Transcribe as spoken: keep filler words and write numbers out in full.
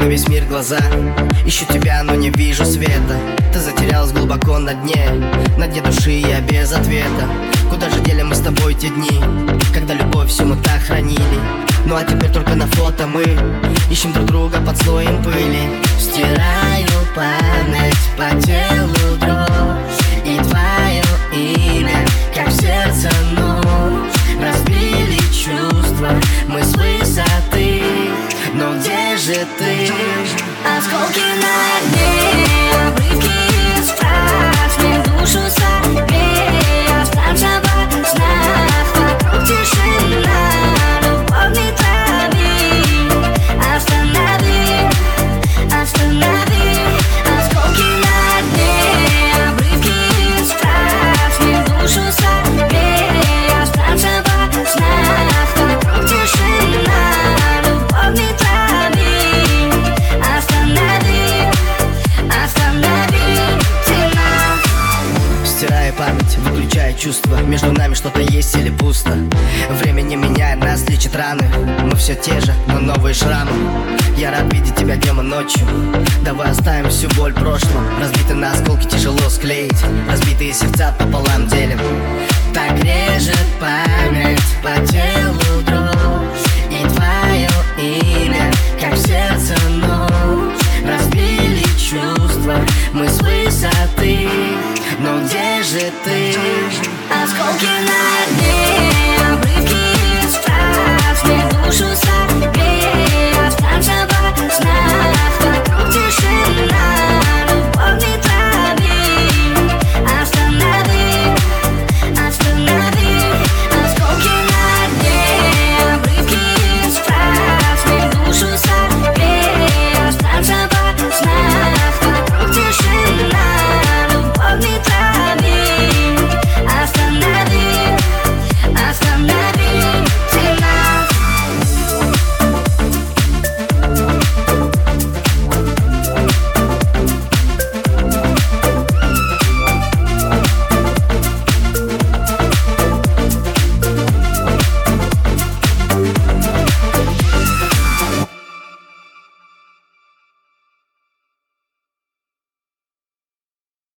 на весь мир глаза. Ищу тебя, но не вижу света. Ты затерялась глубоко на дне, на дне души я без ответа. Куда же дели мы с тобой те дни, когда любовь всю мы так хранили? Ну а теперь только на фото мы ищем друг друга под слоем пыли. Стираю память по телу дрожь, и твое имя, как в сердце нож. Разбили чувства мы с высоты, но где же ты? Осколки на дне, обрывки из фраз, мне душу согрей. Останься во снах, вокруг тишина, любовь не трави. Останови, останови. Осколки на дне, обрывки из фраз, мне душу согрей. Останься во снах, вокруг тишина, любовь не трави. Останови, останови тебя. Стирая память, выключая чувства, между нами что-то есть или пусто. Время не меняет нас, лечит раны. Мы все те же, но новые шрамы. Я рад видеть тебя днем и ночью. Давай оставим всю боль в прошлом. Разбиты на осколки тяжело склеить, разбитые сердца пополам делим. Так режет память по телу дрожь.